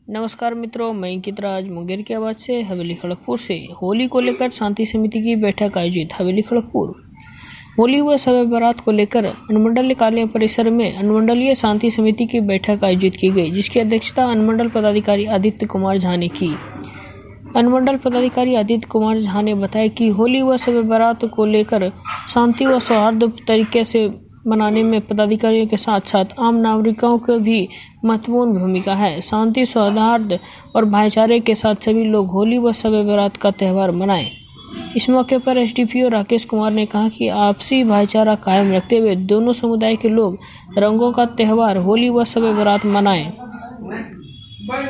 नमस्कार मित्रों, मैं अंकित राज मुंगेर की आवाज से हवेली खड़गपुर से। होली को लेकर शांति समिति की बैठक आयोजित हवेली खड़गपुर। होली व शब बारात को लेकर अनुमंडल कार्यालय परिसर में अनुमंडलीय शांति समिति की बैठक आयोजित की गई, जिसकी अध्यक्षता अनुमंडल पदाधिकारी आदित्य कुमार झा ने की। अनुमंडल पदाधिकारी आदित्य कुमार झा ने बताया कि होली व शब बारात को लेकर शांति व सौहार्द तरीके से मनाने में पदाधिकारियों के साथ साथ आम नागरिकों की भी महत्वपूर्ण भूमिका है। शांति, सौहार्द और भाईचारे के साथ सभी लोग होली व शब बारात का त्यौहार मनाएं। इस मौके पर एसडीपीओ राकेश कुमार ने कहा कि आपसी भाईचारा कायम रखते हुए दोनों समुदाय के लोग रंगों का त्यौहार होली व शब बारात मनाएं।